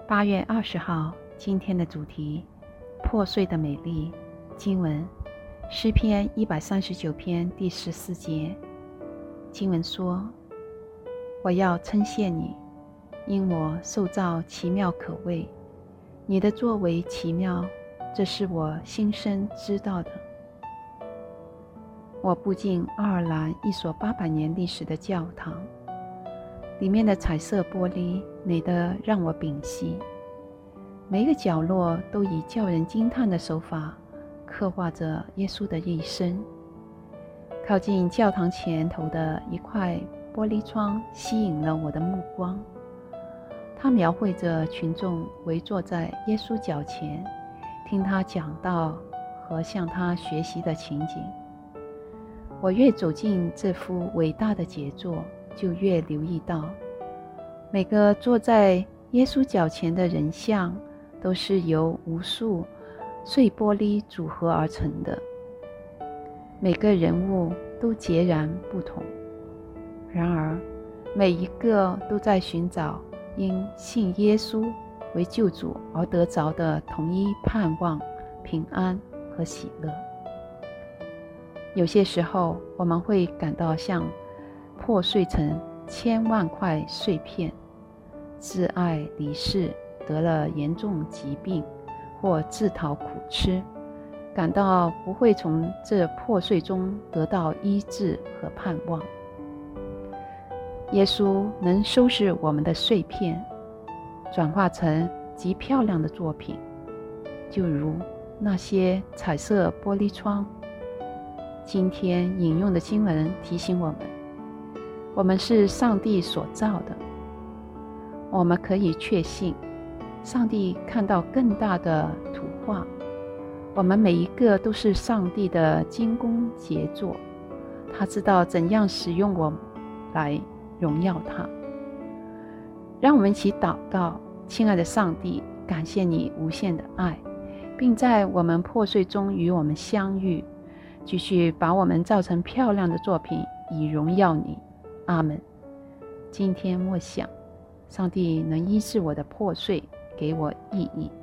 8月20号，今天的主题：破碎的美丽。经文：诗篇139篇第14节。经文说：我要称谢你，因我受造奇妙可畏，你的作为奇妙，这是我心生知道的。我步进爱尔兰一所800年历史的教堂，里面的彩色玻璃美得让我屏息，每一个角落都以叫人惊叹的手法刻画着耶稣的一生。靠近教堂前头的一块玻璃窗吸引了我的目光，它描绘着群众围坐在耶稣脚前，听他讲道和向他学习的情景。我越走进这幅伟大的杰作，就越留意到，每个坐在耶稣脚前的人像都是由无数碎玻璃组合而成的，每个人物都截然不同，然而每一个都在寻找因信耶稣为救主而得着的同一盼望、平安和喜乐。有些时候，我们会感到像破碎成千万块碎片，挚爱离世，得了严重疾病，或自讨苦吃，感到不会从这破碎中得到医治和盼望。耶稣能收拾我们的碎片，转化成极漂亮的作品，就如那些彩色玻璃窗。今天引用的经文提醒我们，我们是上帝所造的。我们可以确信，上帝看到更大的图画，我们每一个都是上帝的精工杰作，他知道怎样使用我们来荣耀他。让我们一起祷告。亲爱的上帝，感谢你无限的爱，并在我们破碎中与我们相遇，继续把我们造成漂亮的作品，以荣耀你。阿们。今天默想，上帝能医治我的破碎，给我意义。